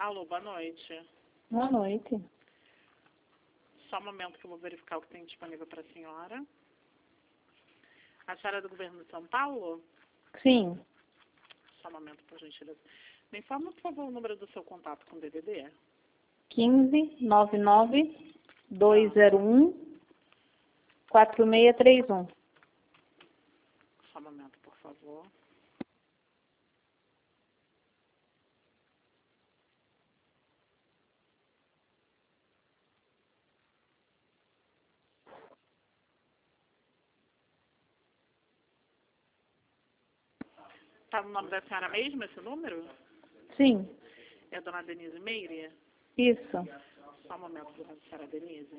Alô, boa noite. Boa noite. Só um momento que eu vou verificar o que tem disponível para a senhora. A senhora é do governo de São Paulo? Sim. Só um momento, por gentileza. Me informa, por favor, o número do seu contato com o DDD. 1599-201-4631. Só um momento, por favor. Está no nome da senhora mesmo, esse número? Sim. É a dona Denise Meire? Isso. Só um momento, dona senhora Denise.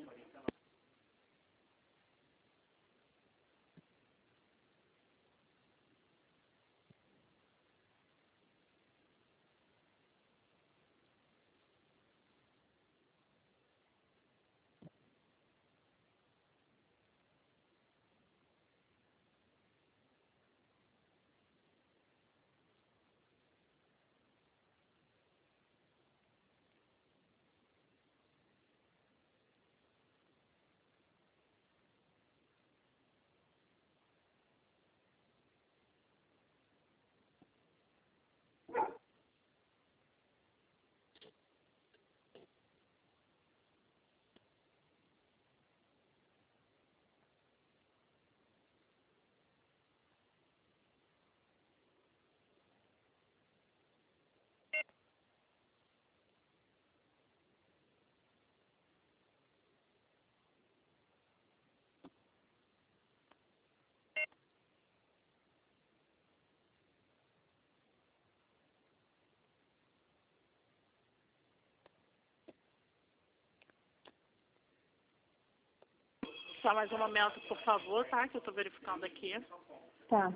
Só mais um momento, por favor, tá? Que eu estou verificando aqui. Tá.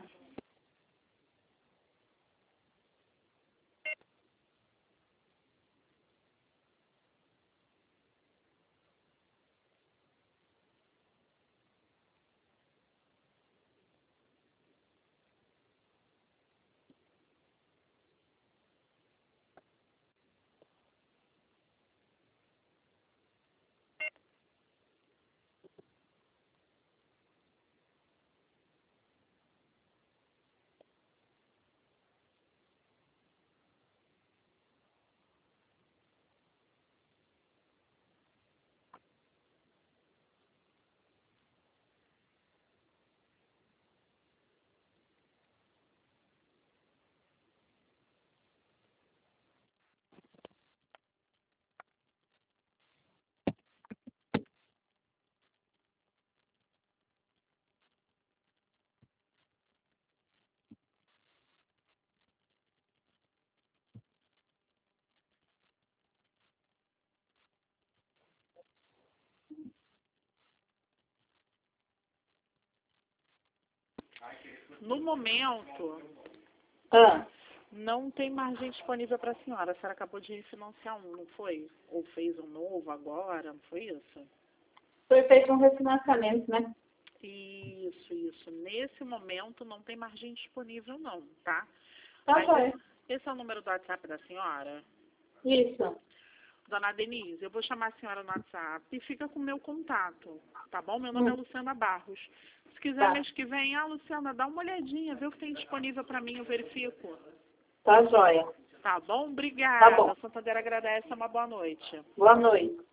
No momento, Ah, não tem margem disponível para a senhora. A senhora acabou de refinanciar um, não foi? Ou fez um novo agora, não foi isso? foi feito um refinanciamento, né? Isso. Nesse momento não tem margem disponível não, tá? Tá, Mas joia. esse é o número do WhatsApp da senhora? Isso. Dona Denise, eu vou chamar a senhora no WhatsApp e fica com o meu contato, tá bom? Meu nome é Luciana Barros. Se quiser Tá. mês que vem, Luciana, dá uma olhadinha, vê o que tem disponível para mim, eu verifico. Tá, joia. Tá bom? Obrigada. Tá bom. A Santander agradece, uma boa noite. Boa noite.